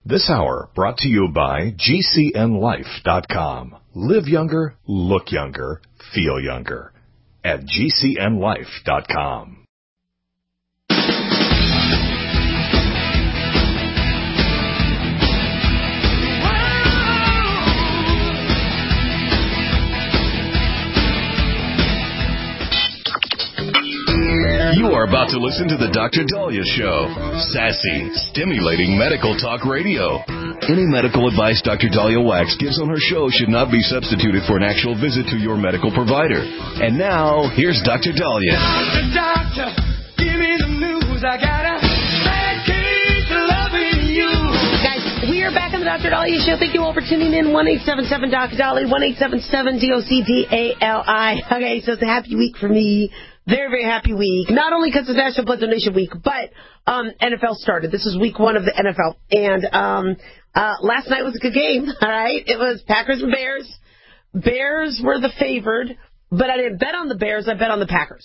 This hour brought to you by GCNLife.com. Live younger, look younger, feel younger at GCNLife.com. You are about to listen to the Dr. Daliah Show. Sassy, stimulating medical talk radio. Any medical advice Dr. Daliah Wax gives on her show should not be substituted for an actual visit to your medical provider. And now, here's Dr. Daliah. Doctor, give me the news. I got a bad case of loving you. Guys, we are back on the Dr. Daliah Show. Thank you all for tuning in. 1-877-Dr. Daliah, 1-877-DOCDALI. Okay, so it's a happy week for me. Very, very happy week. Not only because it's National Blood Donation Week, but NFL started. This is week 1 of the NFL. And last night was a good game, all right? It was Packers and Bears. Bears were the favored, but I didn't bet on the Bears. I bet on the Packers.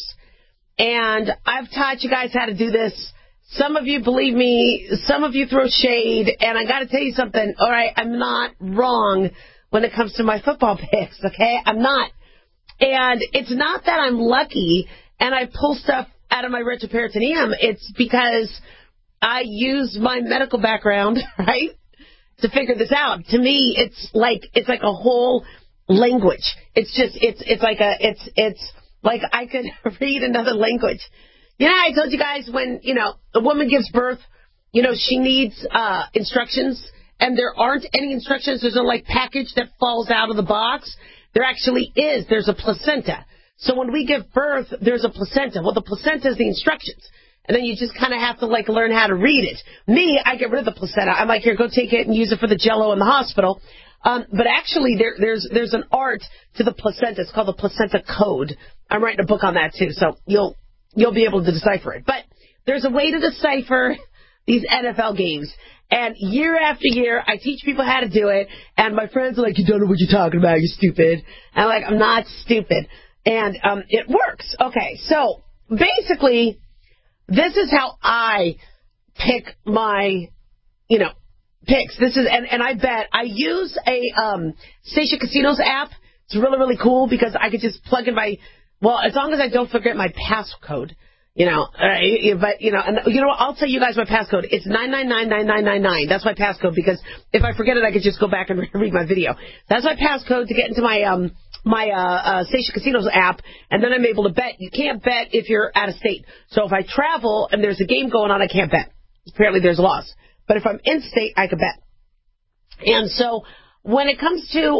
And I've taught you guys how to do this. Some of you believe me. Some of you throw shade. And I got to tell you something. All right, I'm not wrong when it comes to my football picks, okay? I'm not. And it's not that I'm lucky and I pull stuff out of my retroperitoneum. It's because I use my medical background, right, to figure this out. To me, it's like a whole language. It's like I could read another language. You know, I told you guys when, a woman gives birth, she needs instructions, and there aren't any instructions. There's no package that falls out of the box. There actually is. There's a placenta. So when we give birth, there's a placenta. Well, the placenta is the instructions. And then you just kind of have to, learn how to read it. Me, I get rid of the placenta. I'm like, here, go take it and use it for the Jell-O in the hospital. But actually, there's an art to the placenta. It's called the placenta code. I'm writing a book on that, too. So you'll be able to decipher it. But there's a way to decipher these NFL games. And year after year, I teach people how to do it. And my friends are like, you don't know what you're talking about. You're stupid. And I'm like, I'm not stupid. And it works. Okay, so basically, this is how I pick my, picks. This is, and I bet. I use a Station Casinos app. It's really, really cool because I could just plug in as long as I don't forget my passcode. And I'll tell you guys my passcode. It's 9999999. That's my passcode because if I forget it, I could just go back and read my video. That's my passcode to get into my Station Casinos app, and then I'm able to bet. You can't bet if you're out of state. So if I travel and there's a game going on, I can't bet. Apparently there's laws. But if I'm in state, I can bet. And so when it comes to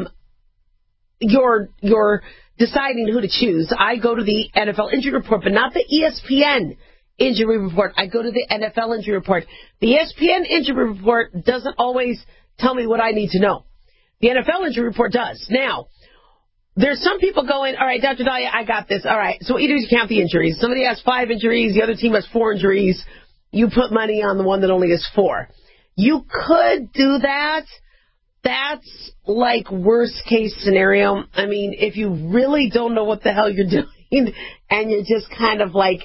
your deciding who to choose, I go to the NFL injury report, but not the ESPN injury report. I go to the NFL injury report. The ESPN injury report doesn't always tell me what I need to know. The NFL injury report does. Now, there's some people going, all right, Dr. Daliah, I got this. All right, so what you do is you count the injuries. Somebody has 5 injuries. The other team has 4 injuries. You put money on the one that only has 4. You could do that. That's like worst case scenario. I mean, if you really don't know what the hell you're doing and you're just kind of trying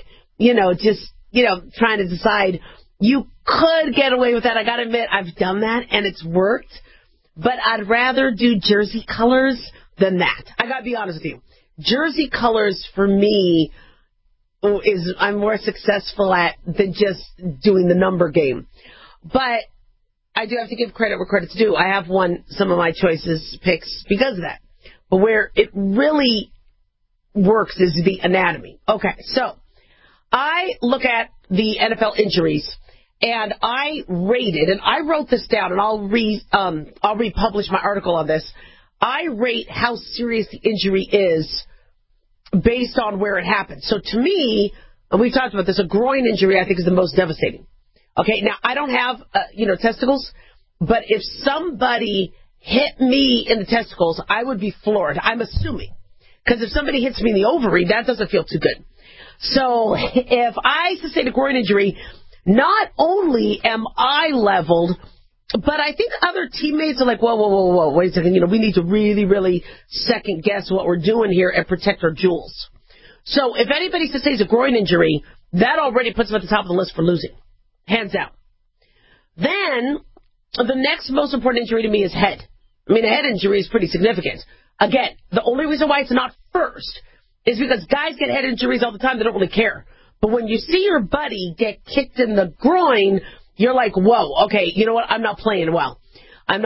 to decide, you could get away with that. I got to admit, I've done that and it's worked. But I'd rather do jersey colors than that. I got to be honest with you. Jersey colors for me I'm more successful at than just doing the number game. But I do have to give credit where credit's due. I have won some of my picks because of that. But where it really works is the anatomy. Okay, so I look at the NFL injuries, and I rated, and I wrote this down, and I'll republish my article on this. I rate how serious the injury is based on where it happened. So to me, and we've talked about this, a groin injury I think is the most devastating. Okay, now I don't have, testicles, but if somebody hit me in the testicles, I would be floored. I'm assuming. Because if somebody hits me in the ovary, that doesn't feel too good. So if I sustain a groin injury, not only am I leveled, but I think other teammates are like, whoa, wait a second. We need to really, really second guess what we're doing here and protect our jewels. So if anybody sustains a groin injury, that already puts them at the top of the list for losing. Hands down. Then the next most important injury to me is head. I mean, a head injury is pretty significant. Again, the only reason why it's not first is because guys get head injuries all the time. They don't really care. But when you see your buddy get kicked in the groin, you're like, whoa, okay, you know what? I'm not playing well. I'm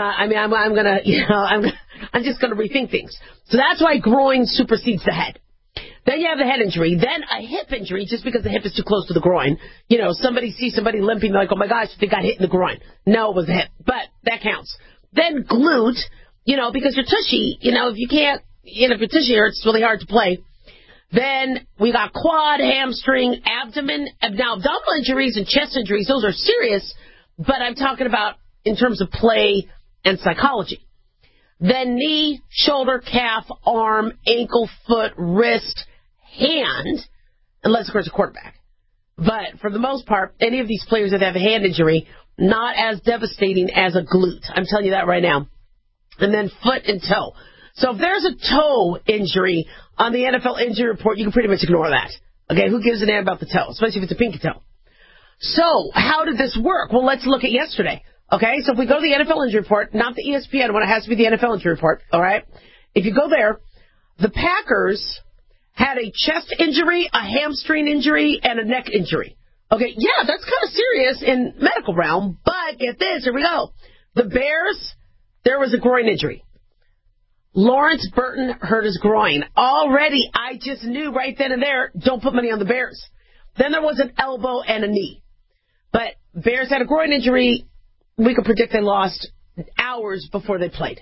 just going to rethink things. So that's why groin supersedes the head. Then you have the head injury. Then a hip injury, just because the hip is too close to the groin. You know, somebody sees somebody limping, they're like, oh my gosh, they got hit in the groin. No, it was the hip. But that counts. Then glute, you know, because your tushy, you know, if your tushy hurts, it's really hard to play. Then we got quad, hamstring, abdomen. Now, abdominal injuries and chest injuries, those are serious, but I'm talking about in terms of play and psychology. Then knee, shoulder, calf, arm, ankle, foot, wrist, hand, unless, of course, a quarterback. But for the most part, any of these players that have a hand injury, not as devastating as a glute. I'm telling you that right now. And then foot and toe. So if there's a toe injury on the NFL injury report, you can pretty much ignore that. Okay, who gives a damn about the toe, especially if it's a pinky toe? So how did this work? Well, let's look at yesterday. Okay, so if we go to the NFL injury report, not the ESPN one, it has to be the NFL injury report, all right? If you go there, the Packers had a chest injury, a hamstring injury, and a neck injury. Okay, yeah, that's kind of serious in medical realm, but get this, here we go. The Bears, there was a groin injury. Lawrence Burton hurt his groin. Already, I just knew right then and there, don't put money on the Bears. Then there was an elbow and a knee. But Bears had a groin injury. We could predict they lost hours before they played.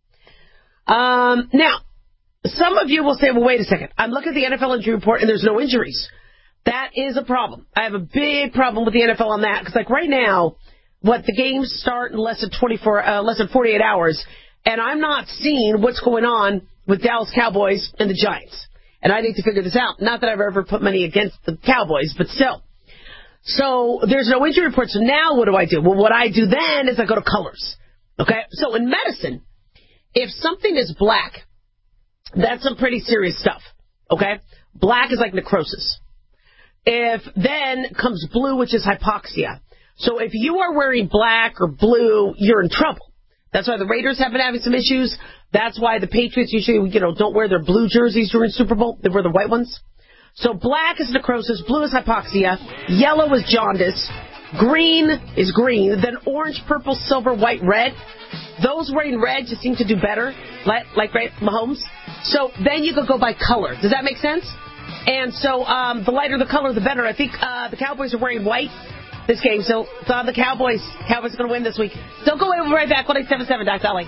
Now, some of you will say, well, wait a second. I'm looking at the NFL injury report, and there's no injuries. That is a problem. I have a big problem with the NFL on that, because like right now, the games start in less than 48 hours, and I'm not seeing what's going on with Dallas Cowboys and the Giants. And I need to figure this out. Not that I've ever put money against the Cowboys, but still. So there's no injury report. So now what do I do? Well, what I do then is I go to colors. Okay? So in medicine, if something is black, that's some pretty serious stuff. Okay? Black is like necrosis. If then comes blue, which is hypoxia. So if you are wearing black or blue, you're in trouble. That's why the Raiders have been having some issues. That's why the Patriots usually, don't wear their blue jerseys during Super Bowl. They wear the white ones. So black is necrosis, blue is hypoxia, yellow is jaundice, green is green, then orange, purple, silver, white, red. Those wearing red just seem to do better, like right, Mahomes. So then you could go by color. Does that make sense? And so the lighter the color, the better. I think the Cowboys are wearing white this game, so it's on the Cowboys. Cowboys are going to win this week. Don't go away. We'll be right back. 1-877 Doc Dolly.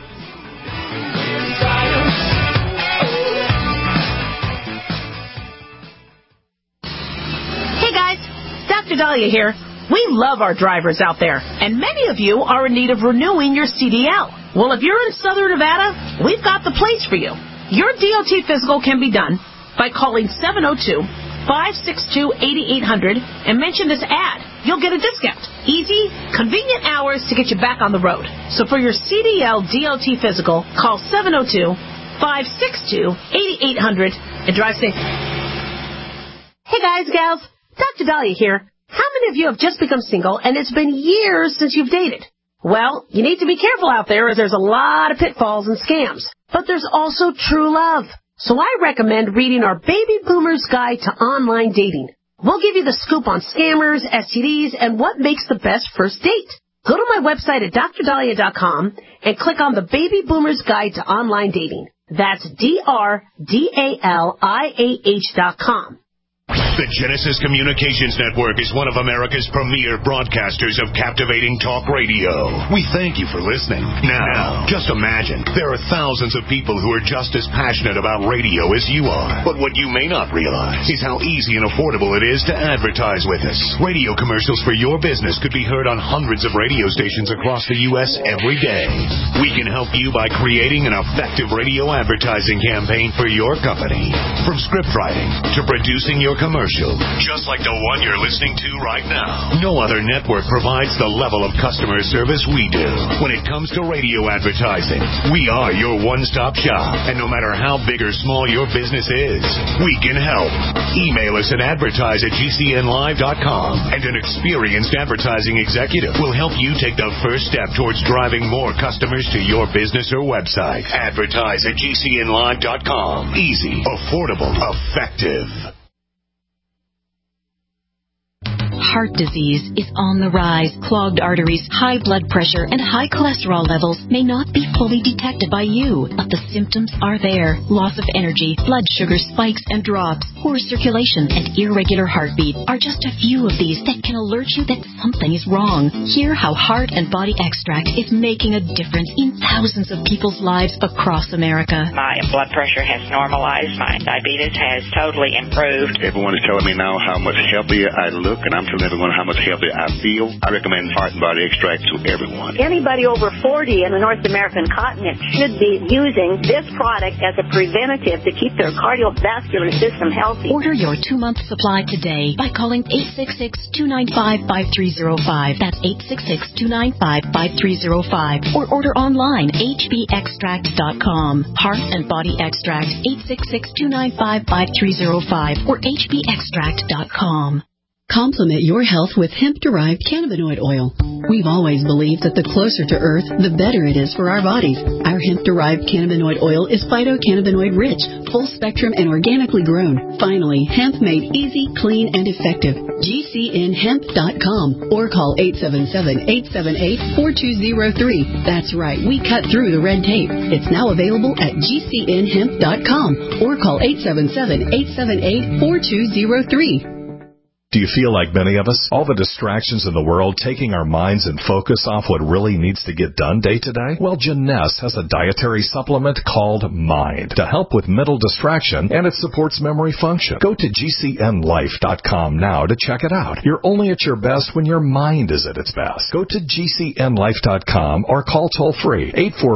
Hey guys, Dr. Dahlia here. We love our drivers out there, and many of you are in need of renewing your CDL. Well, if you're in Southern Nevada, we've got the place for you. Your DOT physical can be done by calling 702-562-8800 and mention this ad. You'll get a discount. Easy, convenient hours to get you back on the road. So for your CDL DOT physical, call 702-562-8800 and drive safe. Hey guys, gals, Dr. Dahlia here. How many of you have just become single and it's been years since you've dated? Well, you need to be careful out there as there's a lot of pitfalls and scams. But there's also true love. So I recommend reading our Baby Boomer's Guide to Online Dating. We'll give you the scoop on scammers, STDs, and what makes the best first date. Go to my website at drdahlia.com and click on the Baby Boomer's Guide to Online Dating. That's DRDALIAH.com. The Genesis Communications Network is one of America's premier broadcasters of captivating talk radio. We thank you for listening. Now, just imagine, there are thousands of people who are just as passionate about radio as you are. But what you may not realize is how easy and affordable it is to advertise with us. Radio commercials for your business could be heard on hundreds of radio stations across the U.S. every day. We can help you by creating an effective radio advertising campaign for your company. From script writing to producing your commercials, commercial, just like the one you're listening to right now. No other network provides the level of customer service we do. When it comes to radio advertising, we are your one-stop shop. And no matter how big or small your business is, we can help. Email us at advertise@gcnlive.com, and an experienced advertising executive will help you take the first step towards driving more customers to your business or website. Advertise@gcnlive.com. Easy, affordable, effective. Heart disease is on the rise. Clogged arteries, high blood pressure, and high cholesterol levels may not be fully detected by you, but the symptoms are there. Loss of energy, blood sugar spikes and drops, poor circulation, and irregular heartbeat are just a few of these that can alert you that something is wrong. Hear how Heart and Body Extract is making a difference in thousands of people's lives across America. My blood pressure has normalized. My diabetes has totally improved. Everyone is telling me now how much healthier I look, and I'm telling everyone how much healthier I feel. I recommend Heart and Body Extract to everyone. Anybody over 40 in the North American continent should be using this product as a preventative to keep their cardiovascular system healthy. Order your 2-month supply today by calling 866-295-5305. That's 866-295-5305. Or order online, hbextract.com. Heart and Body Extract, 866-295-5305 or hbextract.com. Complement your health with hemp-derived cannabinoid oil. We've always believed that the closer to Earth, the better it is for our bodies. Our hemp-derived cannabinoid oil is phytocannabinoid-rich, full-spectrum, and organically grown. Finally, hemp made easy, clean, and effective. GCNhemp.com or call 877-878-4203. That's right, we cut through the red tape. It's now available at GCNhemp.com or call 877-878-4203. Do you feel like many of us? All the distractions in the world taking our minds and focus off what really needs to get done day to day? Well, Jeunesse has a dietary supplement called Mind to help with mental distraction, and it supports memory function. Go to GCNlife.com now to check it out. You're only at your best when your mind is at its best. Go to GCNlife.com or call toll-free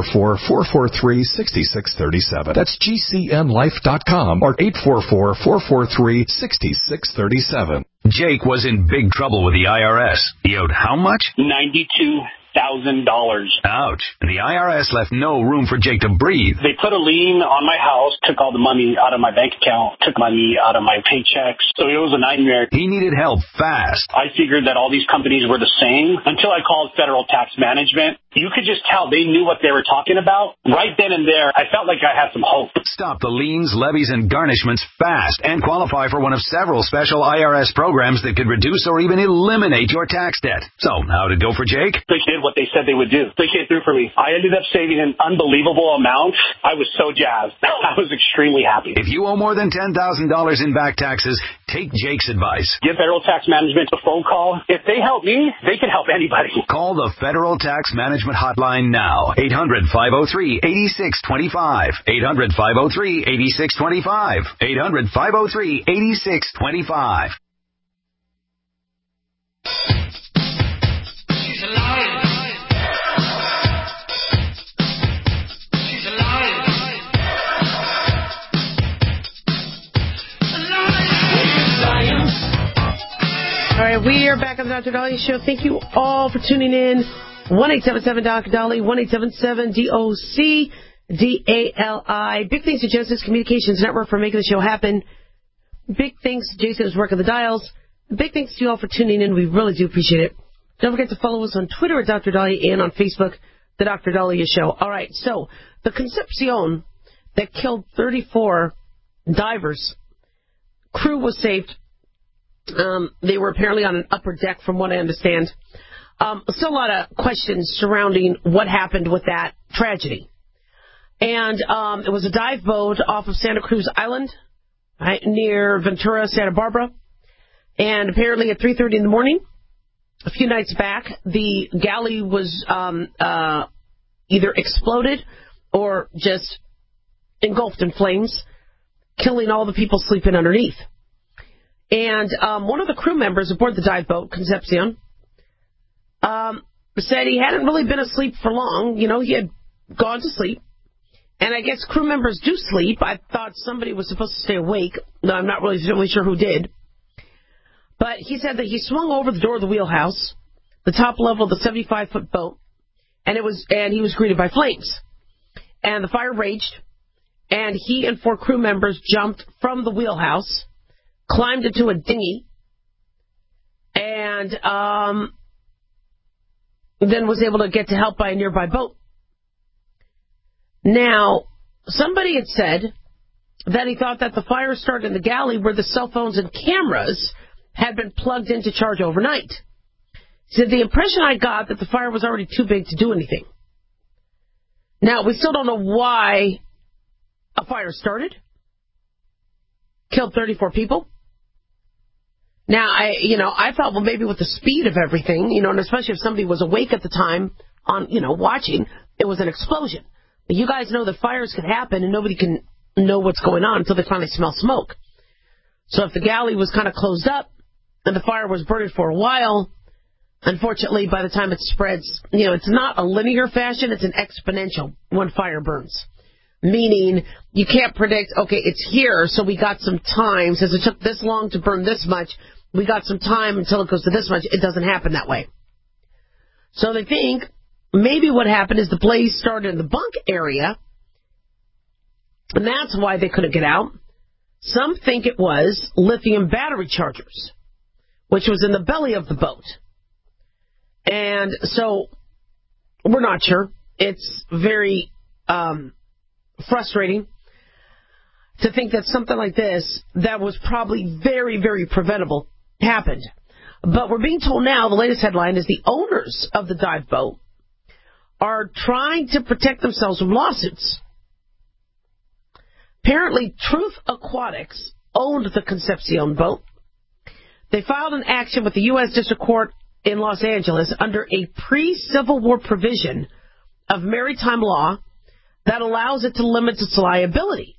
844-443-6637. That's GCNlife.com or 844-443-6637. Jake was in big trouble with the IRS. He owed how much? $92,000. Ouch. And the IRS left no room for Jake to breathe. They put a lien on my house, took all the money out of my bank account, took money out of my paychecks. So it was a nightmare. He needed help fast. I figured that all these companies were the same until I called Federal Tax Management. You could just tell they knew what they were talking about. Right then and there, I felt like I had some hope. Stop the liens, levies, and garnishments fast and qualify for one of several special IRS programs that could reduce or even eliminate your tax debt. So, how'd it go for Jake? They did what they said they would do. They came through for me. I ended up saving an unbelievable amount. I was so jazzed. I was extremely happy. If you owe more than $10,000 in back taxes, take Jake's advice. Give Federal Tax Management a phone call. If they help me, they can help anybody. Call the Federal Tax Management Hotline now. 800-503-8625. 800-503-8625. 800-503-8625. She's alive. She's alive. All right, we are back on the Dr. Dahlia Show. Thank you all for tuning in. 1-877-Doc-Dali, 1-877-DOC-DALI. Big thanks to Genesis Communications Network for making the show happen. Big thanks to Jason who's working the dials. Big thanks to you all for tuning in. We really do appreciate it. Don't forget to follow us on Twitter at Dr. Dahlia and on Facebook, The Dr. Dahlia Show. All right, so the Concepcion that killed 34 divers, crew was saved. They were apparently on an upper deck from what I understand. Still a lot of questions surrounding what happened with that tragedy. And it was a dive boat off of Santa Cruz Island, right, near Ventura, Santa Barbara. And apparently at 3:30 in the morning, a few nights back, the galley was either exploded or just engulfed in flames, killing all the people sleeping underneath. And one of the crew members aboard the dive boat, Concepcion, said he hadn't really been asleep for long. You know, he had gone to sleep. And I guess crew members do sleep. I thought somebody was supposed to stay awake. No, I'm not really sure who did. But he said that he swung over the door of the wheelhouse, the top level of the 75-foot boat, and he was greeted by flames. And the fire raged, and he and 4 crew members jumped from the wheelhouse, climbed into a dinghy, and then was able to get to help by a nearby boat. Now, somebody had said that he thought that the fire started in the galley where the cell phones and cameras had been plugged in to charge overnight. He said, the impression I got that the fire was already too big to do anything. Now, we still don't know why a fire started. Killed 34 people. Now, I thought, well, maybe with the speed of everything, and especially if somebody was awake at the time watching, it was an explosion. But you guys know that fires can happen and nobody can know what's going on until they finally smell smoke. So if the galley was kind of closed up and the fire was burning for a while, unfortunately, by the time it spreads, it's not a linear fashion, it's an exponential when fire burns. Meaning, you can't predict, okay, it's here, so we got some time. Since it took this long to burn this much, we got some time until it goes to this much. It doesn't happen that way. So they think maybe what happened is the blaze started in the bunk area, and that's why they couldn't get out. Some think it was lithium battery chargers, which was in the belly of the boat. And so we're not sure. It's very frustrating to think that something like this that was probably very, very preventable happened. But we're being told now, the latest headline is the owners of the dive boat are trying to protect themselves from lawsuits. Apparently, Truth Aquatics owned the Concepcion boat. They filed an action with the U.S. District Court in Los Angeles under a pre-Civil War provision of maritime law that allows it to limit its liability.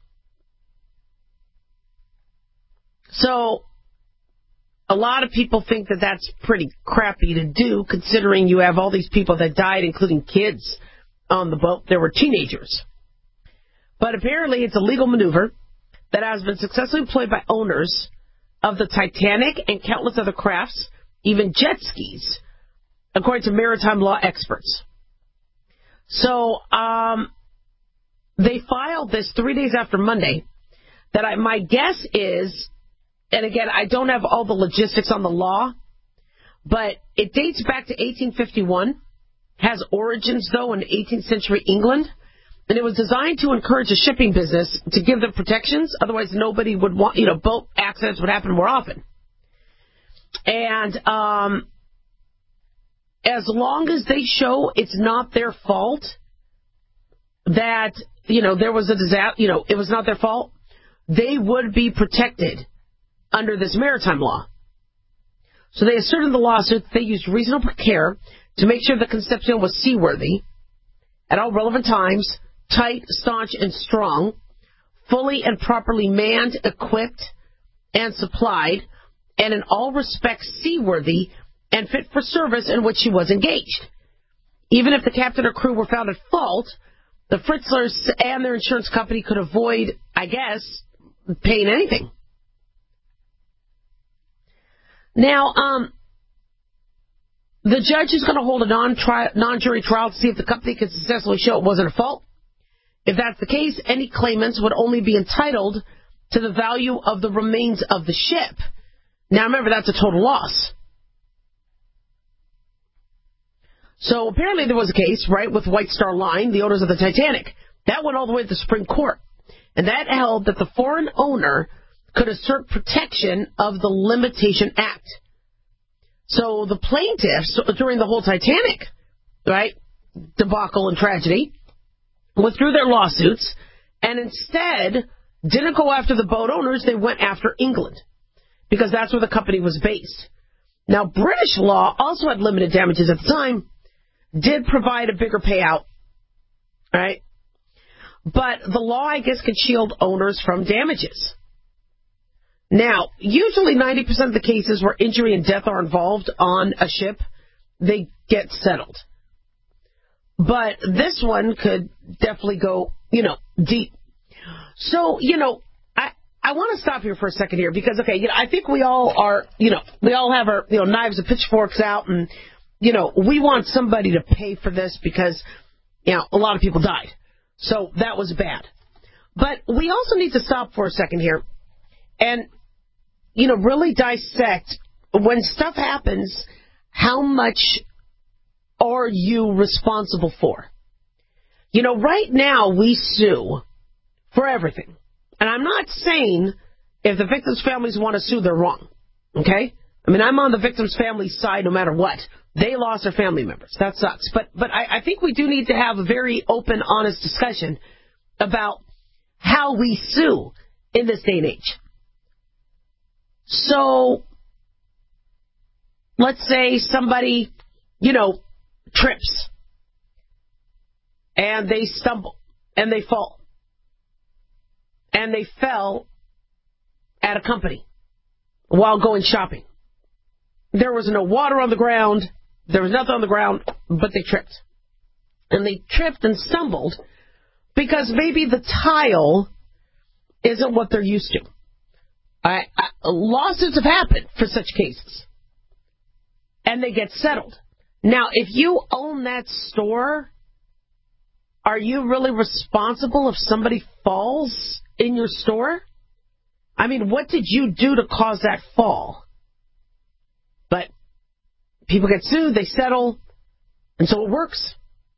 So, a lot of people think that that's pretty crappy to do, considering you have all these people that died, including kids, on the boat. There were teenagers. But apparently it's a legal maneuver that has been successfully employed by owners of the Titanic and countless other crafts, even jet skis, according to maritime law experts. So, they filed this 3 days after Monday. My guess is, and again, I don't have all the logistics on the law, but it dates back to 1851, has origins, though, in 18th century England, and it was designed to encourage a shipping business to give them protections. Otherwise, nobody would want, boat accidents would happen more often. And as long as they show it's not their fault, that, there was a disaster, it was not their fault, they would be protected under this maritime law. So they asserted in the lawsuit that they used reasonable care to make sure the Concepcion was seaworthy at all relevant times, tight, staunch, and strong, fully and properly manned, equipped, and supplied, and in all respects seaworthy and fit for service in which she was engaged. Even if the captain or crew were found at fault, the Fritzlers and their insurance company could avoid, I guess, paying anything. Now, the judge is going to hold a non-jury trial to see if the company can successfully show it wasn't a fault. If that's the case, any claimants would only be entitled to the value of the remains of the ship. Now, remember, that's a total loss. So apparently there was a case, right, with White Star Line, the owners of the Titanic. That went all the way to the Supreme Court. And that held that the foreign owner could assert protection of the Limitation Act. So the plaintiffs, during the whole Titanic, right, debacle and tragedy, withdrew their lawsuits and instead didn't go after the boat owners, they went after England, because that's where the company was based. Now, British law also had limited damages at the time, did provide a bigger payout, right? But the law, I guess, can shield owners from damages. Now, usually 90% of the cases where injury and death are involved on a ship, they get settled. But this one could definitely go, deep. So, I I want to stop here for a second here because, okay, I think we all are, we all have our, knives and pitchforks out, and, we want somebody to pay for this because, a lot of people died. So that was bad. But we also need to stop for a second here and, really dissect when stuff happens, how much are you responsible for? Right now we sue for everything. And I'm not saying if the victims' families want to sue, they're wrong. Okay? I mean, I'm on the victims' family side no matter what. They lost their family members. That sucks. But I think we do need to have a very open, honest discussion about how we sue in this day and age. So, let's say somebody, trips. And they stumble. And they fall. And they fell at a company while going shopping. There was no water on the ground. There was nothing on the ground, but they tripped. And they tripped and stumbled because maybe the tile isn't what they're used to. Lawsuits have happened for such cases. And they get settled. Now, if you own that store, are you really responsible if somebody falls in your store? I mean, what did you do to cause that fall? But people get sued, they settle, and so it works.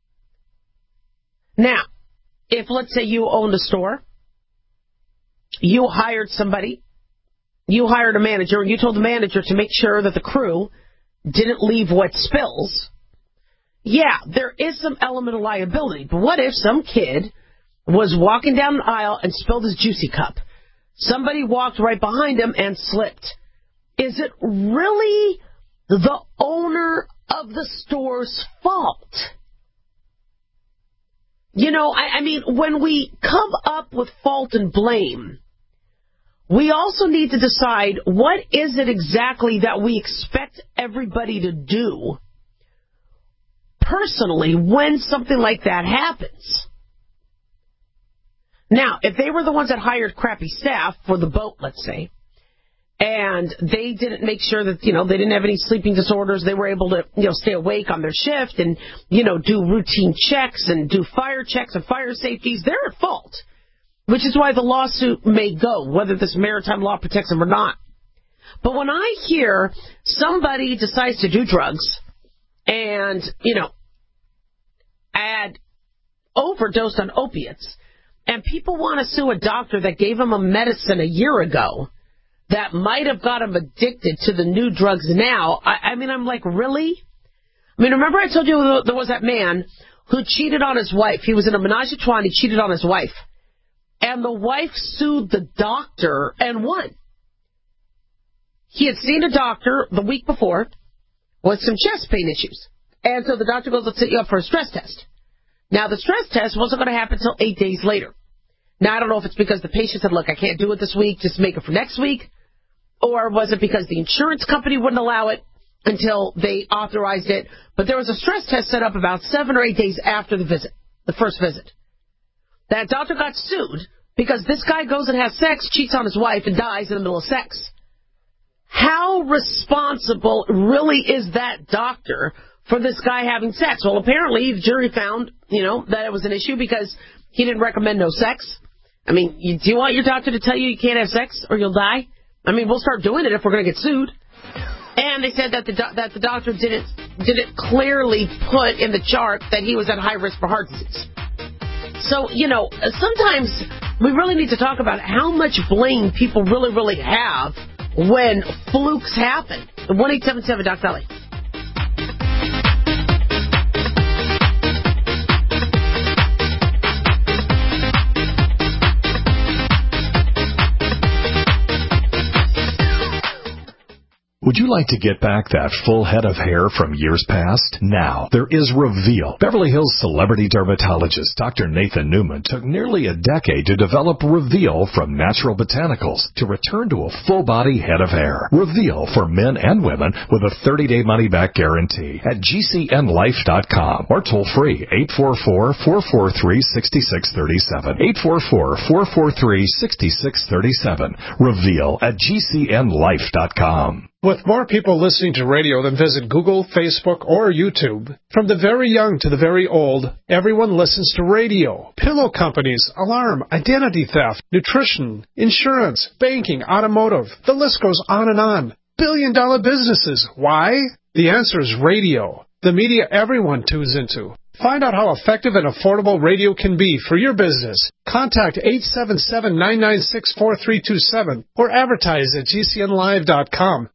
Now, if let's say you owned a store, you hired somebody, you hired a manager, and you told the manager to make sure that the crew didn't leave wet spills, yeah, there is some element of liability. But what if some kid was walking down an aisle and spilled his juicy cup? Somebody walked right behind him and slipped. Is it really the owner of the store's fault? I mean, when we come up with fault and blame, we also need to decide what is it exactly that we expect everybody to do personally when something like that happens. Now, if they were the ones that hired crappy staff for the boat, let's say, and they didn't make sure that, they didn't have any sleeping disorders, they were able to, stay awake on their shift and, do routine checks and do fire checks and fire safeties, they're at fault. Which is why the lawsuit may go, whether this maritime law protects them or not. But when I hear somebody decides to do drugs and, overdosed on opiates, and people want to sue a doctor that gave him a medicine a year ago that might have got him addicted to the new drugs now, I mean, I'm like, really? I mean, remember I told you there was that man who cheated on his wife. He was in a menage a trois and he cheated on his wife. And the wife sued the doctor and won. He had seen a doctor the week before with some chest pain issues. And so the doctor goes, let's set you up for a stress test. Now, the stress test wasn't going to happen until 8 days later. Now, I don't know if it's because the patient said, look, I can't do it this week, just make it for next week. Or was it because the insurance company wouldn't allow it until they authorized it? But there was a stress test set up about 7 or 8 days after the visit, the first visit. That doctor got sued because this guy goes and has sex, cheats on his wife, and dies in the middle of sex. How responsible really is that doctor for this guy having sex? Well, apparently the jury found, that it was an issue because he didn't recommend no sex. I mean, do you want your doctor to tell you can't have sex or you'll die? I mean, we'll start doing it if we're going to get sued. And they said that the doctor didn't clearly put in the chart that he was at high risk for heart disease. So, sometimes we really need to talk about how much blame people really, really have when flukes happen. 1-877-DOC-DOLLY. Would you like to get back that full head of hair from years past? Now, there is Reveal. Beverly Hills celebrity dermatologist Dr. Nathan Newman took nearly a decade to develop Reveal from natural botanicals to return to a full-body head of hair. Reveal for men and women with a 30-day money-back guarantee at GCNlife.com or toll free 844-443-6637. 844-443-6637. Reveal at GCNlife.com. With more people listening to radio than visit Google, Facebook, or YouTube, from the very young to the very old, everyone listens to radio. Pillow companies, alarm, identity theft, nutrition, insurance, banking, automotive. The list goes on and on. Billion-dollar businesses. Why? The answer is radio. The media everyone tunes into. Find out how effective and affordable radio can be for your business. Contact 877-996-4327 or advertise at GCNlive.com.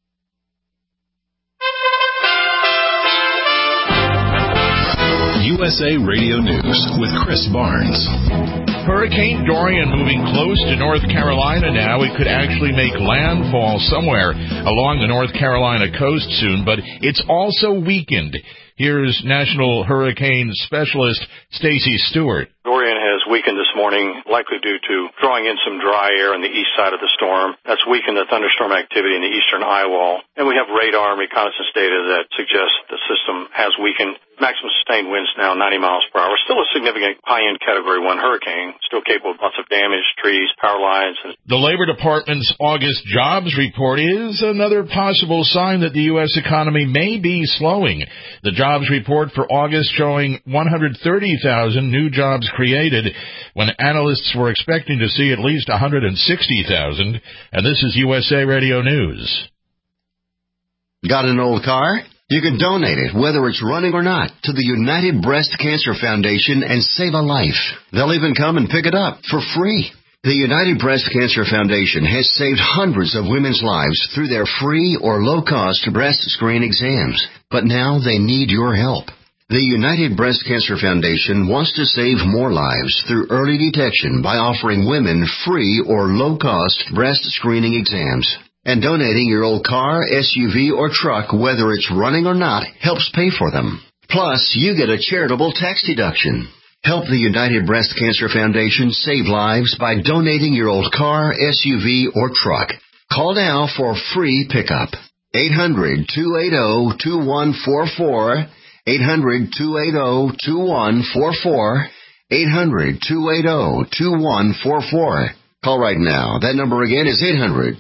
USA Radio News with Chris Barnes. Hurricane Dorian moving close to North Carolina now. It could actually make landfall somewhere along the North Carolina coast soon, but it's also weakened. Here's National Hurricane Specialist Stacy Stewart. Dorian has weakened this morning, likely due to drawing in some dry air on the east side of the storm. That's weakened the thunderstorm activity in the eastern eye wall. And we have radar and reconnaissance data that suggests the system has weakened. Maximum sustained winds now 90 miles per hour. Still a significant high-end Category 1 hurricane, still capable of lots of damage, trees, power lines. The Labor Department's August jobs report is another possible sign that the U.S. economy may be slowing. The jobs report for August showing 130,000 new jobs created when analysts were expecting to see at least 160,000. And this is USA Radio News. Got an old car? You can donate it, whether it's running or not, to the United Breast Cancer Foundation and save a life. They'll even come and pick it up for free. The United Breast Cancer Foundation has saved hundreds of women's lives through their free or low-cost breast screen exams. But now they need your help. The United Breast Cancer Foundation wants to save more lives through early detection by offering women free or low-cost breast screening exams. And donating your old car, SUV, or truck, whether it's running or not, helps pay for them. Plus, you get a charitable tax deduction. Help the United Breast Cancer Foundation save lives by donating your old car, SUV, or truck. Call now for free pickup. 800-280-2144. 800-280-2144. 800-280-2144. Call right now. That number again is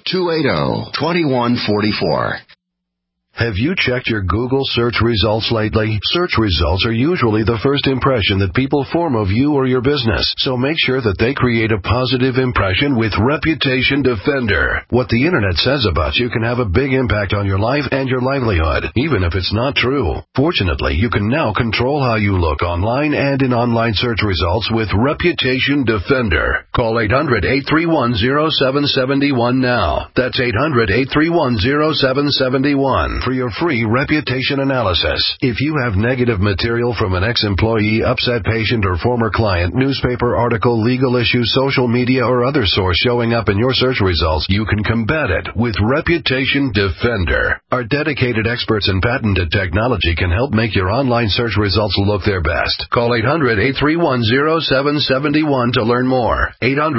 800-280-2144. Have you checked your Google search results lately? Search results are usually the first impression that people form of you or your business, so make sure that they create a positive impression with Reputation Defender. What the Internet says about you can have a big impact on your life and your livelihood, even if it's not true. Fortunately, you can now control how you look online and in online search results with Reputation Defender. Call 800-831-0771 now. That's 800-831-0771. For your free reputation analysis. If you have negative material from an ex-employee, upset patient, or former client, newspaper article, legal issue, social media, or other source showing up in your search results, you can combat it with Reputation Defender. Our dedicated experts in patented technology can help make your online search results look their best. Call 800-831-0771 to learn more.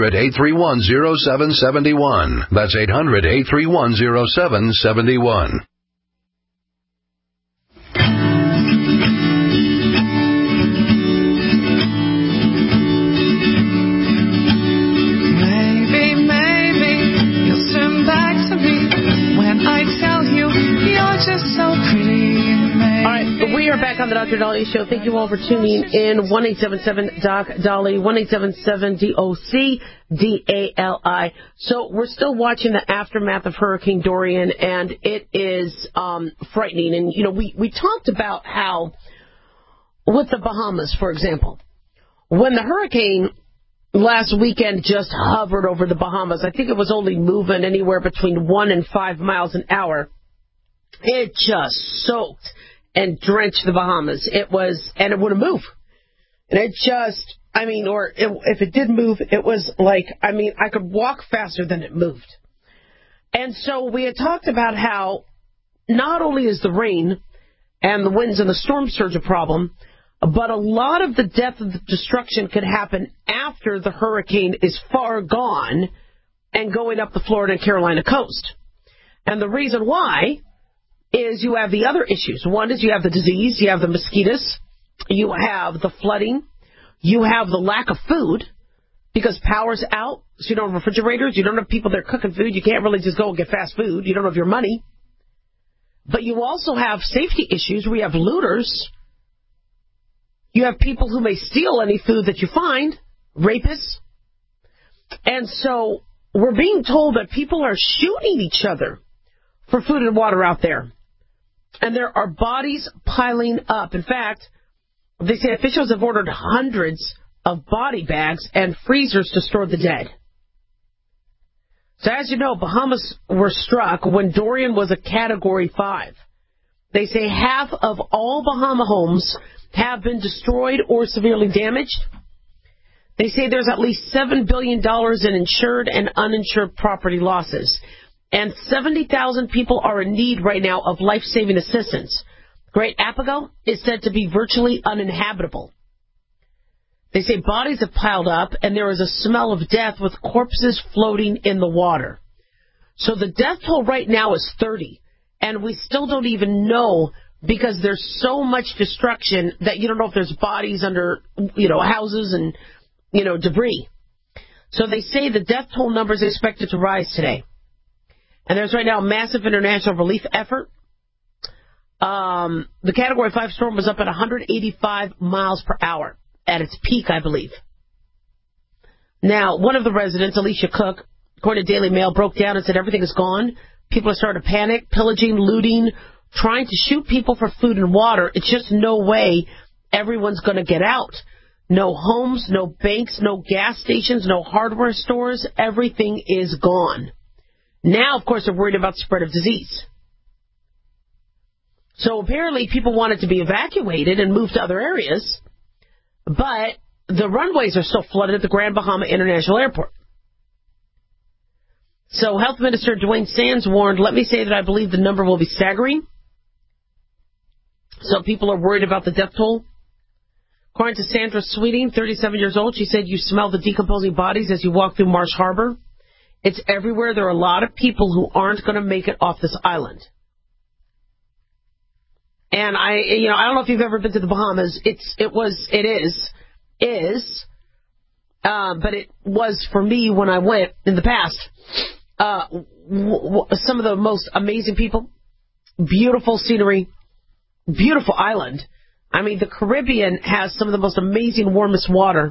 800-831-0771. That's 800-831-0771. We are back on the Dr. Dahlia Show. Thank you all for tuning in. 1-877-DOC-DALI, 1-877-DOC-DALI. So we're still watching the aftermath of Hurricane Dorian, and it is frightening. And, you know, we talked about how, with the Bahamas, for example, when the hurricane last weekend just hovered over the Bahamas, I think it was only moving anywhere between 1 and 5 miles an hour. It just soaked and drenched the Bahamas. It wouldn't move. And it just, if it did move, it was like, I could walk faster than it moved. And so we had talked about how not only is the rain and the winds and the storm surge a problem, but a lot of the death and the destruction could happen after the hurricane is far gone and going up the Florida and Carolina coast. And the reason why is you have the other issues. One is you have the disease, you have the mosquitoes, you have the flooding, you have the lack of food because power's out, so you don't have refrigerators, you don't have people there cooking food, you can't really just go and get fast food, you don't have your money. But you also have safety issues where you have looters, you have people who may steal any food that you find, rapists. And so we're being told that people are shooting each other for food and water out there. And there are bodies piling up. In fact, they say officials have ordered hundreds of body bags and freezers to store the dead. So as you know, Bahamas were struck when Dorian was a Category 5. They say half of all Bahama homes have been destroyed or severely damaged. They say there's at least $7 billion in insured and uninsured property losses. And 70,000 people are in need right now of life-saving assistance. Great Apago is said to be virtually uninhabitable. They say bodies have piled up, and there is a smell of death with corpses floating in the water. So the death toll right now is 30, and we still don't even know because there's so much destruction that you don't know if there's bodies under, houses and, debris. So they say the death toll number is expected to rise today. And there's right now a massive international relief effort. The Category 5 storm was up at 185 miles per hour at its peak, I believe. Now, one of the residents, Alicia Cook, according to Daily Mail, broke down and said everything is gone. People are starting to panic, pillaging, looting, trying to shoot people for food and water. It's just no way everyone's going to get out. No homes, no banks, no gas stations, no hardware stores. Everything is gone. Now, of course, they're worried about the spread of disease. So apparently people wanted to be evacuated and moved to other areas, but the runways are still flooded at the Grand Bahama International Airport. So Health Minister Dwayne Sands warned, let me say that I believe the number will be staggering. So people are worried about the death toll. According to Sandra Sweeting, 37 years old, she said you smell the decomposing bodies as you walk through Marsh Harbor. It's everywhere. There are a lot of people who aren't going to make it off this island. And I don't know if you've ever been to the Bahamas. But it was for me when I went in the past. Some of the most amazing people, beautiful scenery, beautiful island. I mean, the Caribbean has some of the most amazing, warmest water.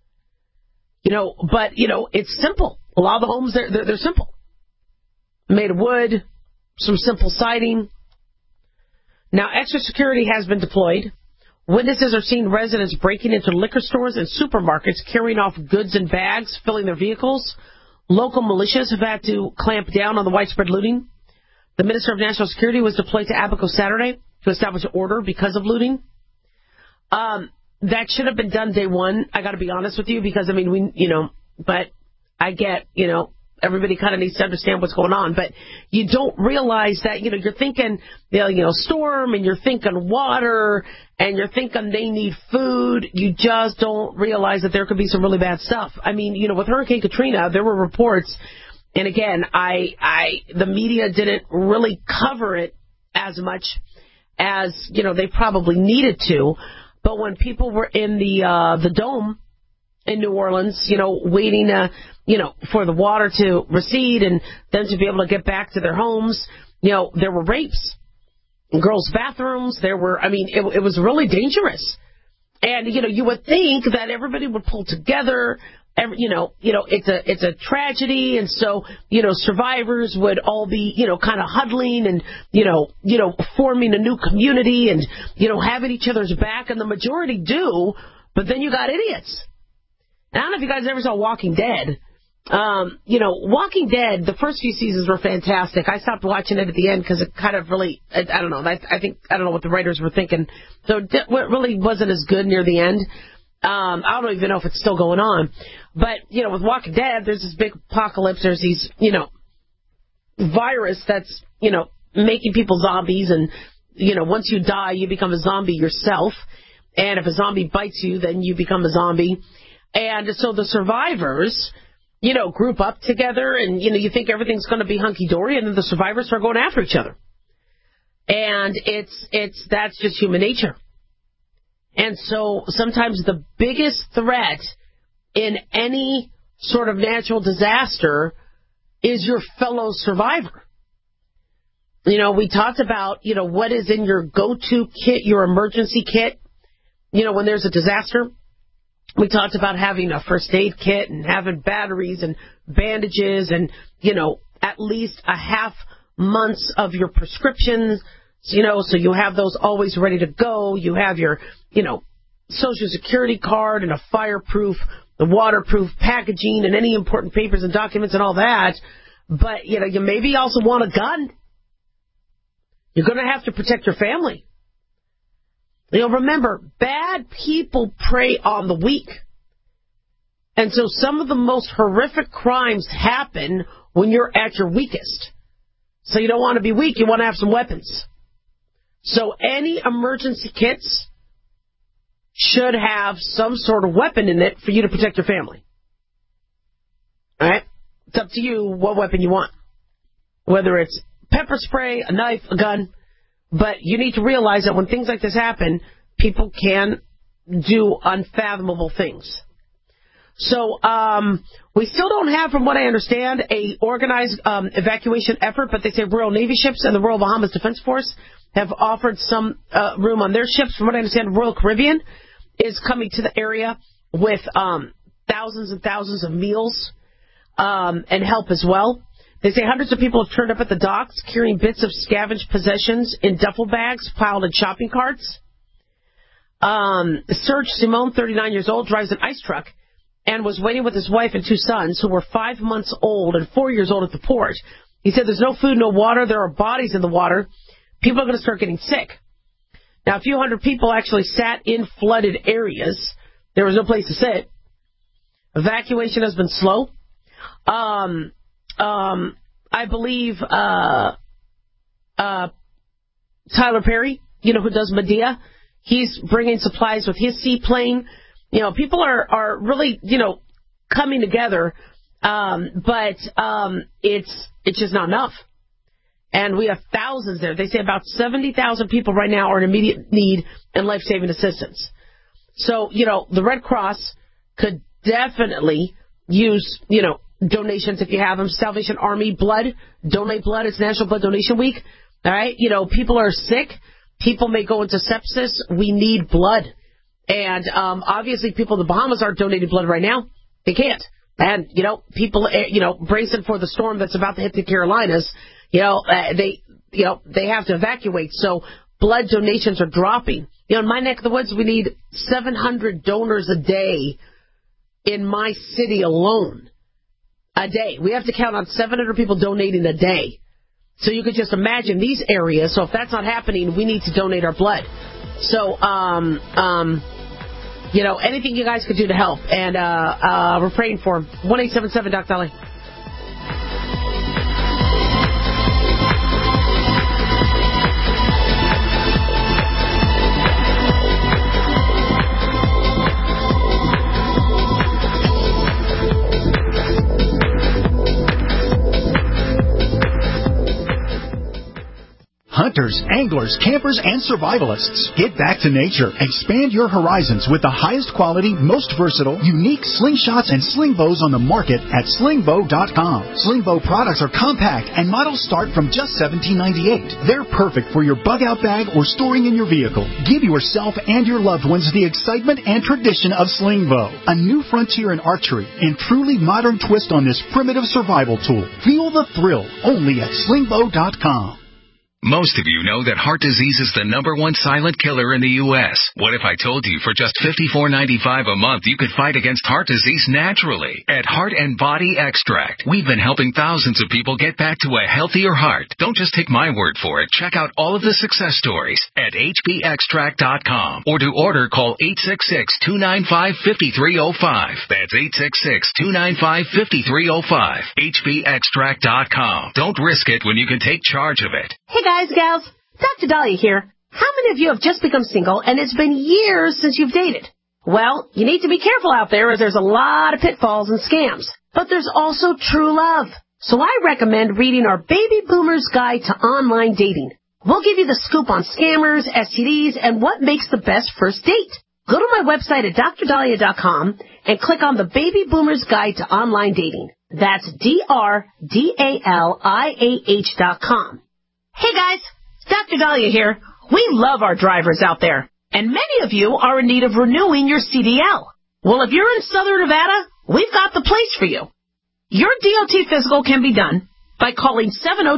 But it's simple. A lot of the homes, they're simple. Made of wood, some simple siding. Now, extra security has been deployed. Witnesses are seeing residents breaking into liquor stores and supermarkets, carrying off goods in bags, filling their vehicles. Local militias have had to clamp down on the widespread looting. The Minister of National Security was deployed to Abaco Saturday to establish order because of looting. That should have been done day one, I got to be honest with you, because, but I get, everybody kind of needs to understand what's going on. But you don't realize that, you're thinking, storm, and you're thinking water, and you're thinking they need food. You just don't realize that there could be some really bad stuff. I mean, with Hurricane Katrina, there were reports, and again, the media didn't really cover it as much as, they probably needed to. But when people were in the dome in New Orleans, waiting, for the water to recede and then to be able to get back to their homes, there were rapes in girls' bathrooms. It was really dangerous. And, you would think that everybody would pull together. It's a tragedy. And so, survivors would all be, kind of huddling and, forming a new community and, having each other's back. And the majority do. But then you got idiots. And I don't know if you guys ever saw Walking Dead. Walking Dead, the first few seasons were fantastic. I stopped watching it at the end because it kind of really, I don't know. I don't know what the writers were thinking. So it really wasn't as good near the end. I don't even know if it's still going on. But, with Walking Dead, there's this big apocalypse. There's these, virus that's, making people zombies, and, you know, once you die, you become a zombie yourself. And if a zombie bites you, then you become a zombie. And so the survivors, you know, group up together, and, you know, you think everything's going to be hunky-dory, and then the survivors start going after each other. And that's just human nature. And so sometimes the biggest threat in any sort of natural disaster is your fellow survivor. You know, we talked about, you know, what is in your go-to kit, your emergency kit, you know, when there's a disaster. We talked about having a first aid kit and having batteries and bandages and, you know, at least a half months of your prescriptions, you know, so you have those always ready to go. You have your, you know, Social Security card and a fireproof, the waterproof packaging and any important papers and documents and all that. But, you know, you maybe also want a gun. You're going to have to protect your family. You know, remember, bad people prey on the weak. And so some of the most horrific crimes happen when you're at your weakest. So you don't want to be weak, you want to have some weapons. So any emergency kits should have some sort of weapon in it for you to protect your family. All right? It's up to you what weapon you want. Whether it's pepper spray, a knife, a gun. But you need to realize that when things like this happen, people can do unfathomable things. So we still don't have, from what I understand, a organized evacuation effort, but they say Royal Navy ships and the Royal Bahamas Defense Force have offered some room on their ships. From what I understand, Royal Caribbean is coming to the area with thousands and thousands of meals and help as well. They say hundreds of people have turned up at the docks carrying bits of scavenged possessions in duffel bags piled in shopping carts. Serge Simone, 39 years old, drives an ice truck and was waiting with his wife and 2 sons who were 5 months old and 4 years old at the port. He said there's no food, no water. There are bodies in the water. People are going to start getting sick. Now, a few hundred people actually sat in flooded areas. There was no place to sit. Evacuation has been slow. I believe Tyler Perry, you know, who does Medea, he's bringing supplies with his seaplane. You know, people are really, you know, coming together, but it's just not enough. And we have thousands there. They say about 70,000 people right now are in immediate need and life-saving assistance. So, you know, the Red Cross could definitely use, you know, donations if you have them. Salvation Army, blood, donate blood. It's National Blood Donation Week. All right, you know, people are sick. People may go into sepsis. We need blood. And obviously people in the Bahamas aren't donating blood right now. They can't. And, you know, people, you know, bracing for the storm that's about to hit the Carolinas, you know, they have to evacuate. So blood donations are dropping. You know, in my neck of the woods, we need 700 donors a day in my city alone. A day. We have to count on 700 people donating a day. So you could just imagine these areas. So if that's not happening, we need to donate our blood. So, you know, anything you guys could do to help. And we're praying for 1-877 Doc Dolly. Hunters, anglers, campers, and survivalists. Get back to nature. Expand your horizons with the highest quality, most versatile, unique slingshots and sling bows on the market at slingbow.com. Slingbow products are compact and models start from just $17.98. They're perfect for your bug out bag or storing in your vehicle. Give yourself and your loved ones the excitement and tradition of Slingbow, a new frontier in archery and truly modern twist on this primitive survival tool. Feel the thrill only at slingbow.com. Most of you know that heart disease is the #1 silent killer in the U.S. What if I told you for just $54.95 a month you could fight against heart disease naturally? At Heart and Body Extract, we've been helping thousands of people get back to a healthier heart. Don't just take my word for it. Check out all of the success stories at hbextract.com. Or to order, call 866-295-5305. That's 866-295-5305. hbextract.com. Don't risk it when you can take charge of it. Hey guys, gals, Dr. Dahlia here. How many of you have just become single and it's been years since you've dated? Well, you need to be careful out there as there's a lot of pitfalls and scams. But there's also true love. So I recommend reading our Baby Boomer's Guide to Online Dating. We'll give you the scoop on scammers, STDs, and what makes the best first date. Go to my website at drdahlia.com and click on the Baby Boomer's Guide to Online Dating. That's DRDALIAH.com. Hey guys, Dr. Dahlia here. We love our drivers out there, and many of you are in need of renewing your CDL. Well, if you're in Southern Nevada, we've got the place for you. Your DOT physical can be done by calling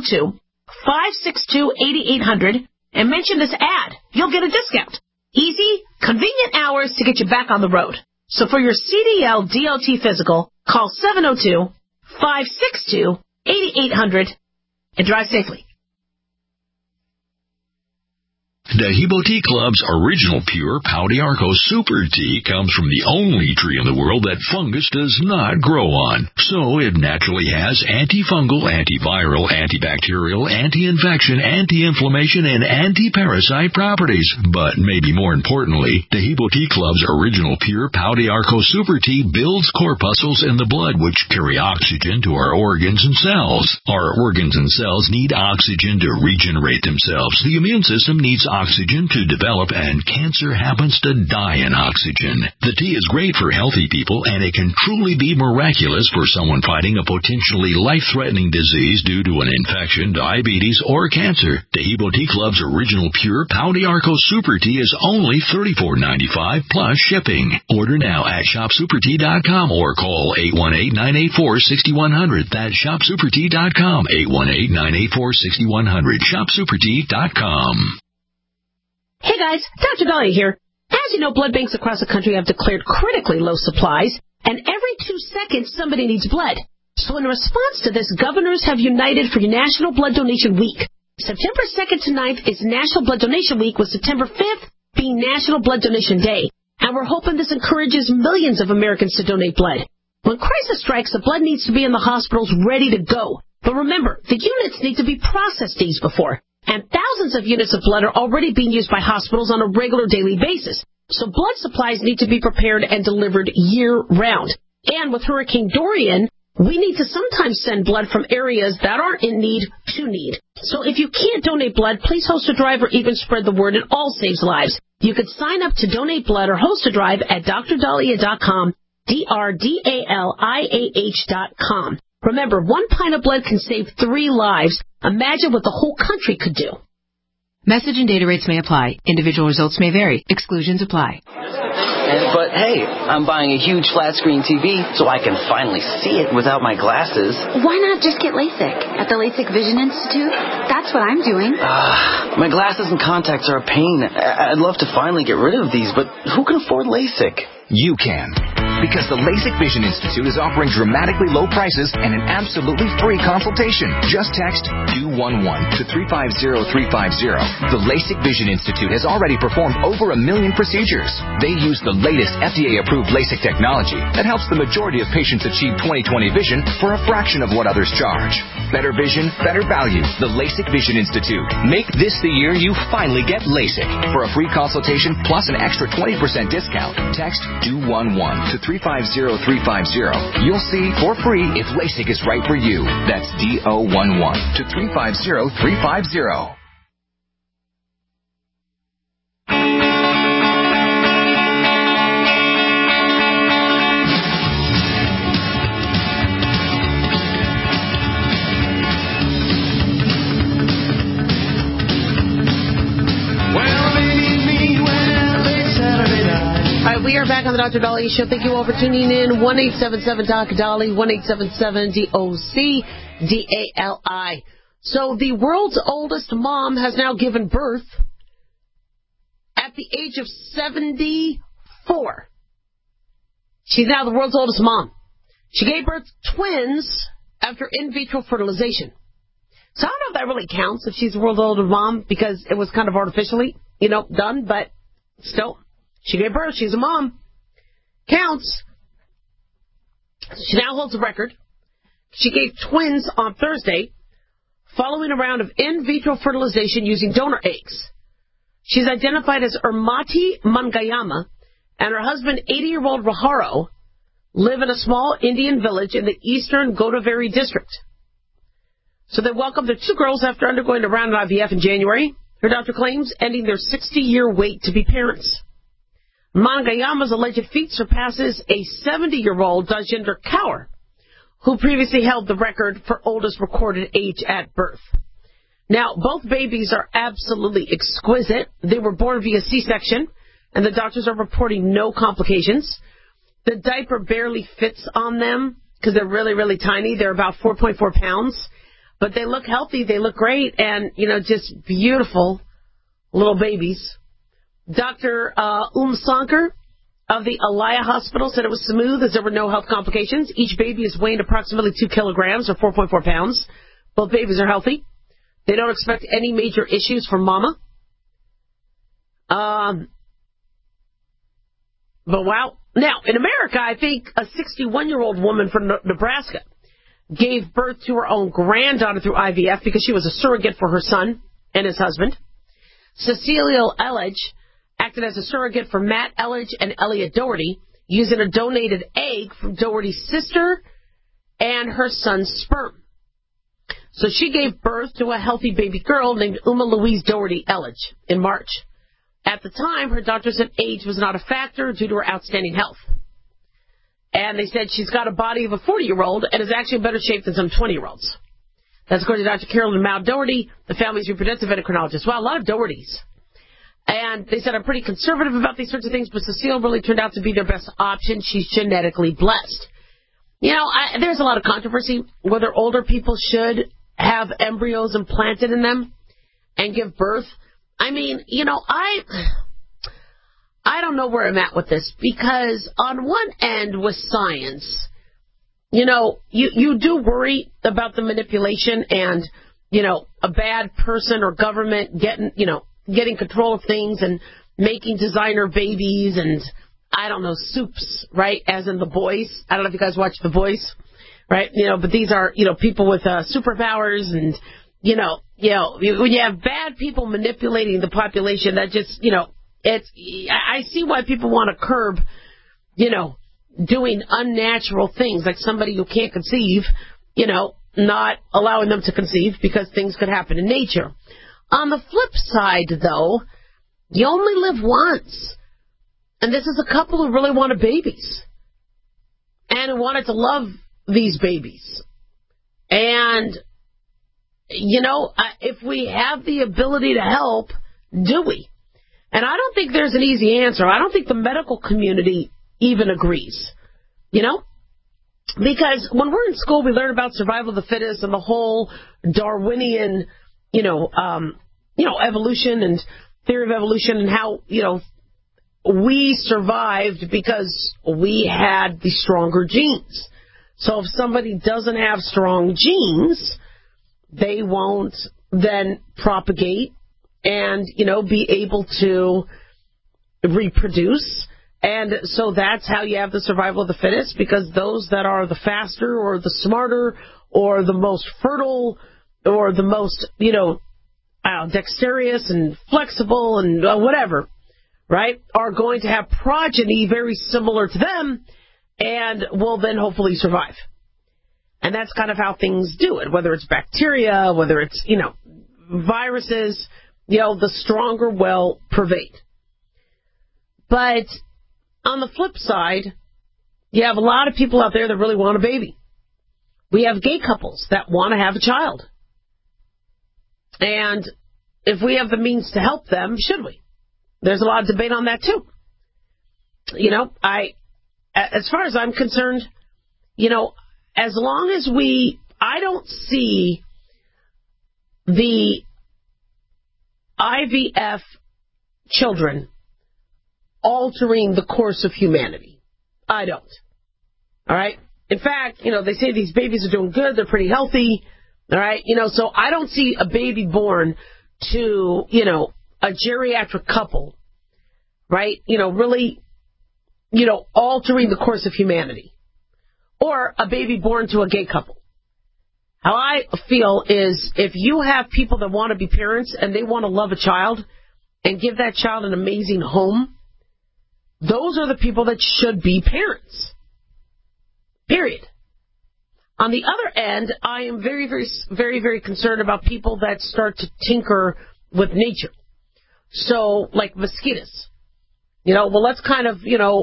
702-562-8800 and mention this ad. You'll get a discount. Easy, convenient hours to get you back on the road. So for your CDL DOT physical, call 702-562-8800 and drive safely. Dahibo Tea Club's original pure Pau d'Arco Super Tea comes from the only tree in the world that fungus does not grow on. So it naturally has antifungal, antiviral, antibacterial, anti-infection, anti-inflammation, and anti-parasite properties. But maybe more importantly, Dahibo Tea Club's original pure Pau d'Arco Super Tea builds corpuscles in the blood which carry oxygen to our organs and cells. Our organs and cells need oxygen to regenerate themselves. The immune system needs oxygen to develop, and cancer happens to die in oxygen. The tea is great for healthy people, and it can truly be miraculous for someone fighting a potentially life-threatening disease due to an infection, diabetes, or cancer. Dahibo Tea Club's original pure Pau d'Arco Super Tea is only $34.95 plus shipping. Order now at shopsupertea.com or call 818-984-6100. That's shopsupertea.com, 818-984-6100, shopsupertea.com. Hey guys, Dr. Dahlia here. As you know, blood banks across the country have declared critically low supplies, and every 2 seconds somebody needs blood. So in response to this, governors have united for National Blood Donation Week. September 2nd to 9th is National Blood Donation Week, with September 5th being National Blood Donation Day. And we're hoping this encourages millions of Americans to donate blood. When crisis strikes, the blood needs to be in the hospitals ready to go. But remember, the units need to be processed days before. And thousands of units of blood are already being used by hospitals on a regular daily basis. So blood supplies need to be prepared and delivered year-round. And with Hurricane Dorian, we need to sometimes send blood from areas that aren't in need to need. So if you can't donate blood, please host a drive or even spread the word. It all saves lives. You can sign up to donate blood or host a drive at drdahlia.com, DRDALIAH.com. Remember, 1 pint of blood can save 3 lives. Imagine what the whole country could do. Message and data rates may apply. Individual results may vary. Exclusions apply. But hey, I'm buying a huge flat screen TV so I can finally see it without my glasses. Why not just get LASIK at the LASIK Vision Institute? That's what I'm doing. My glasses and contacts are a pain. I'd love to finally get rid of these, but who can afford LASIK? You can. Because the LASIK Vision Institute is offering dramatically low prices and an absolutely free consultation. Just text 211 to 350350. The LASIK Vision Institute has already performed over 1 million procedures. They use the latest FDA-approved LASIK technology that helps the majority of patients achieve 20/20 vision for a fraction of what others charge. Better vision, better value. The LASIK Vision Institute. Make this the year you finally get LASIK. For a free consultation plus an extra 20% discount, text 211 to 350350. You'll see for free if LASIK is right for you. That's DO11 to 350350. We are back on the Dr. Dahlia Show. Thank you all for tuning in. 1-877-DOC-DALI, 1-877-DOC-DALI. So the world's oldest mom has now given birth at the age of 74. She's now the world's oldest mom. She gave birth to twins after in vitro fertilization. So I don't know if that really counts if she's the world's oldest mom because it was kind of artificially, done, but still. She gave birth. She's a mom. Counts. She now holds the record. She gave twins on Thursday, following a round of in vitro fertilization using donor eggs. She's identified as Urmati Mangayama, and her husband, 80-year-old Raharo, live in a small Indian village in the eastern Godavari district. So they welcomed their 2 girls after undergoing a round of IVF in January. Her doctor claims ending their 60-year wait to be parents. Mangayama's alleged feat surpasses a 70-year-old Dajinder Kaur, who previously held the record for oldest recorded age at birth. Now, both babies are absolutely exquisite. They were born via C-section, and the doctors are reporting no complications. The diaper barely fits on them because they're really, really tiny. They're about 4.4 pounds. But they look healthy. They look great and, just beautiful little babies. Dr. Sankar of the Alaya Hospital said it was smooth as there were no health complications. Each baby is weighing approximately 2 kilograms or 4.4 pounds. Both babies are healthy. They don't expect any major issues from mama. But wow. Now, in America, I think a 61-year-old woman from Nebraska gave birth to her own granddaughter through IVF because she was a surrogate for her son and his husband. Cecilia Elledge acted as a surrogate for Matt Elledge and Elliot Doherty, using a donated egg from Doherty's sister and her son's sperm. So she gave birth to a healthy baby girl named Uma Louise Doherty Elledge in March. At the time, her doctor said age was not a factor due to her outstanding health. And they said she's got a body of a 40-year-old and is actually in better shape than some 20-year-olds. That's according to Dr. Carolyn Mao Doherty, the family's reproductive endocrinologist. Wow, a lot of Dohertys. And they said, I'm pretty conservative about these sorts of things, but Cecile really turned out to be their best option. She's genetically blessed. There's a lot of controversy whether older people should have embryos implanted in them and give birth. I mean, I don't know where I'm at with this, because on one end with science, you do worry about the manipulation and, a bad person or government getting control of things and making designer babies and, I don't know, soups, right? As in The Boys. I don't know if you guys watch The Boys, right? But these are, people with superpowers and, when you have bad people manipulating the population, that just, I see why people want to curb, doing unnatural things, like somebody who can't conceive, not allowing them to conceive because things could happen in nature. On the flip side, though, you only live once. And this is a couple who really wanted babies and who wanted to love these babies. And, if we have the ability to help, do we? And I don't think there's an easy answer. I don't think the medical community even agrees, because when we're in school, we learn about survival of the fittest and the whole Darwinian, evolution and theory of evolution and how, we survived because we had the stronger genes. So if somebody doesn't have strong genes, they won't then propagate and, be able to reproduce. And so that's how you have the survival of the fittest, because those that are the faster or the smarter or the most fertile or the most, dexterous and flexible and whatever, right, are going to have progeny very similar to them and will then hopefully survive. And that's kind of how things do it, whether it's bacteria, whether it's, viruses, the stronger will pervade. But on the flip side, you have a lot of people out there that really want a baby. We have gay couples that want to have a child. And if we have the means to help them, should we? There's a lot of debate on that, too. As far as I'm concerned, as long as I don't see the IVF children altering the course of humanity. I don't. All right? In fact, they say these babies are doing good. They're pretty healthy. All right? So I don't see a baby born to, a geriatric couple, right? Really, altering the course of humanity. Or a baby born to a gay couple. How I feel is if you have people that want to be parents and they want to love a child and give that child an amazing home, those are the people that should be parents. Period. On the other end, I am very, very, very, very concerned about people that start to tinker with nature. So, like mosquitoes. Let's kind of,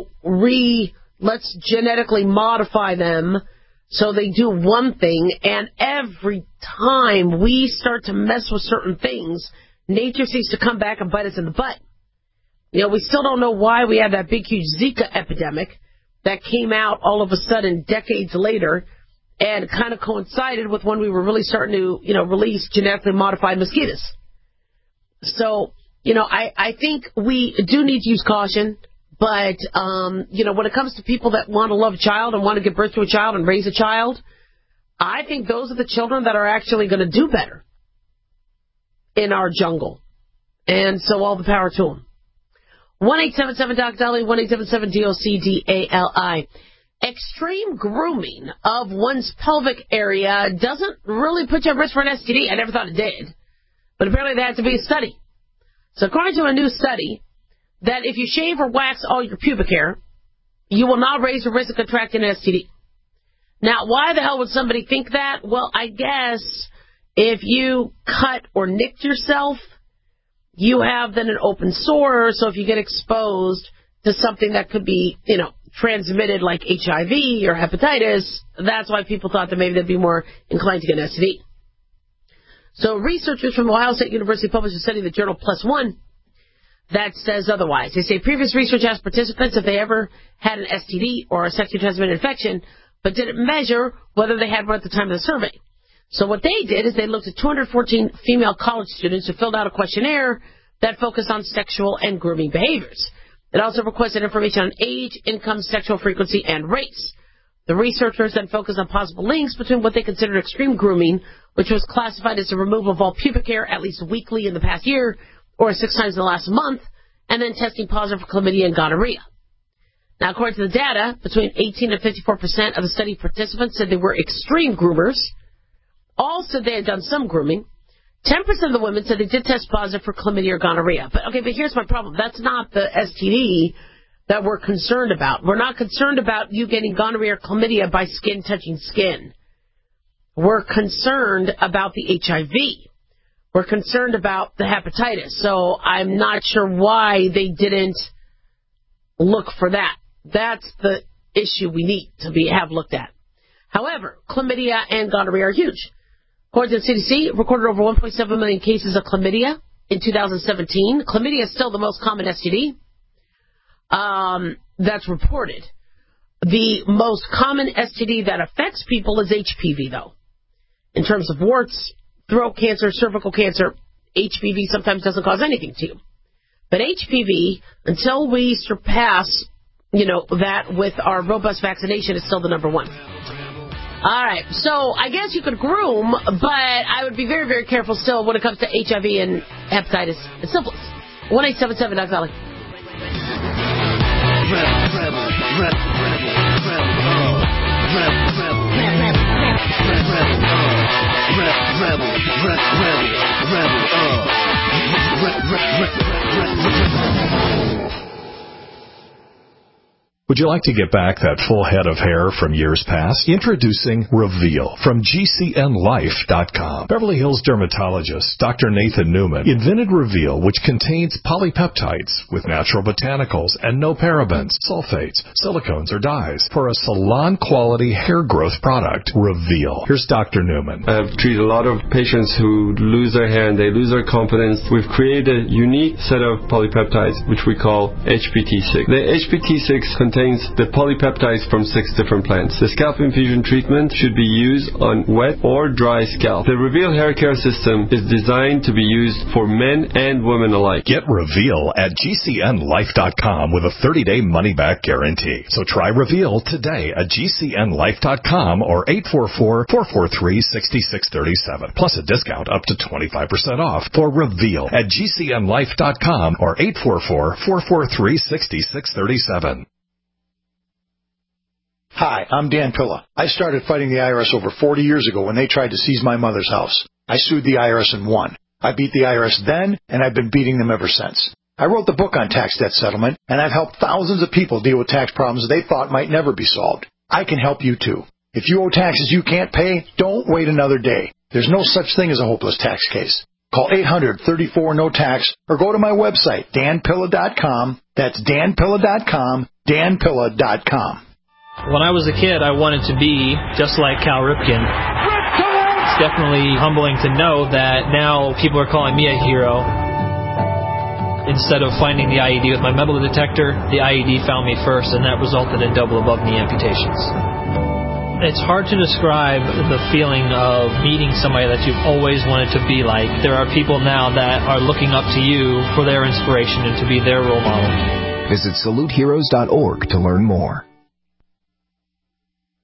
let's genetically modify them so they do one thing, and every time we start to mess with certain things, nature seems to come back and bite us in the butt. We still don't know why we had that big, huge Zika epidemic that came out all of a sudden decades later and kind of coincided with when we were really starting to, release genetically modified mosquitoes. So, I think we do need to use caution, but, when it comes to people that want to love a child and want to give birth to a child and raise a child, I think those are the children that are actually going to do better in our jungle. And so all the power to them. 1-877-DOC-DOLLY, 1-877-DOC-DALI. Extreme grooming of one's pelvic area doesn't really put you at risk for an STD. I never thought it did. But apparently there had to be a study. So according to a new study, that if you shave or wax all your pubic hair, you will not raise the risk of contracting an STD. Now, why the hell would somebody think that? Well, I guess if you cut or nicked yourself, you have then an open sore, so if you get exposed to something that could be, transmitted like HIV or hepatitis, that's why people thought that maybe they'd be more inclined to get an STD. So researchers from Ohio State University published a study in the journal PLOS ONE that says otherwise. They say previous research asked participants if they ever had an STD or a sexually transmitted infection, but didn't measure whether they had one at the time of the survey. So what they did is they looked at 214 female college students who filled out a questionnaire that focused on sexual and grooming behaviors. It also requested information on age, income, sexual frequency, and race. The researchers then focused on possible links between what they considered extreme grooming, which was classified as the removal of all pubic hair at least weekly in the past year or 6 times in the last month, and then testing positive for chlamydia and gonorrhea. Now, according to the data, between 18 and 54% of the study participants said they were extreme groomers. All said they had done some grooming. 10% of the women said they did test positive for chlamydia or gonorrhea. But here's my problem. That's not the STD that we're concerned about. We're not concerned about you getting gonorrhea or chlamydia by skin touching skin. We're concerned about the HIV. We're concerned about the hepatitis. So I'm not sure why they didn't look for that. That's the issue we need to have looked at. However, chlamydia and gonorrhea are huge. According to the CDC, it recorded over 1.7 million cases of chlamydia in 2017. Chlamydia is still the most common STD that's reported. The most common STD that affects people is HPV, though. In terms of warts, throat cancer, cervical cancer, HPV sometimes doesn't cause anything to you. But HPV, until we surpass, that with our robust vaccination, is still the number one. All right, so I guess you could groom, but I would be very, very careful still when it comes to HIV and hepatitis and syphilis. 1-877-DOC-DOLLY. Would you like to get back that full head of hair from years past? Introducing Reveal from GCNLife.com. Beverly Hills dermatologist Dr. Nathan Newman invented Reveal, which contains polypeptides with natural botanicals and no parabens, sulfates, silicones, or dyes for a salon-quality hair growth product. Reveal. Here's Dr. Newman. I've treated a lot of patients who lose their hair and they lose their confidence. We've created a unique set of polypeptides, which we call HPT6. The HPT6 contains the polypeptides from 6 different plants. The scalp infusion treatment should be used on wet or dry scalp. The Reveal hair care system is designed to be used for men and women alike. Get Reveal at GCNLife.com with a 30-day money-back guarantee. So try Reveal today at GCNLife.com or 844-443-6637. Plus a discount up to 25% off for Reveal at GCNLife.com or 844-443-6637. Hi, I'm Dan Pilla. I started fighting the IRS over 40 years ago when they tried to seize my mother's house. I sued the IRS and won. I beat the IRS then, and I've been beating them ever since. I wrote the book on tax debt settlement, and I've helped thousands of people deal with tax problems they thought might never be solved. I can help you too. If you owe taxes you can't pay, don't wait another day. There's no such thing as a hopeless tax case. Call 800-34-NO-TAX or go to my website, danpilla.com. That's danpilla.com, danpilla.com. When I was a kid, I wanted to be just like Cal Ripken. It's definitely humbling to know that now people are calling me a hero. Instead of finding the IED with my metal detector, the IED found me first, and that resulted in double above-knee amputations. It's hard to describe the feeling of meeting somebody that you've always wanted to be like. There are people now that are looking up to you for their inspiration and to be their role model. Visit SaluteHeroes.org to learn more.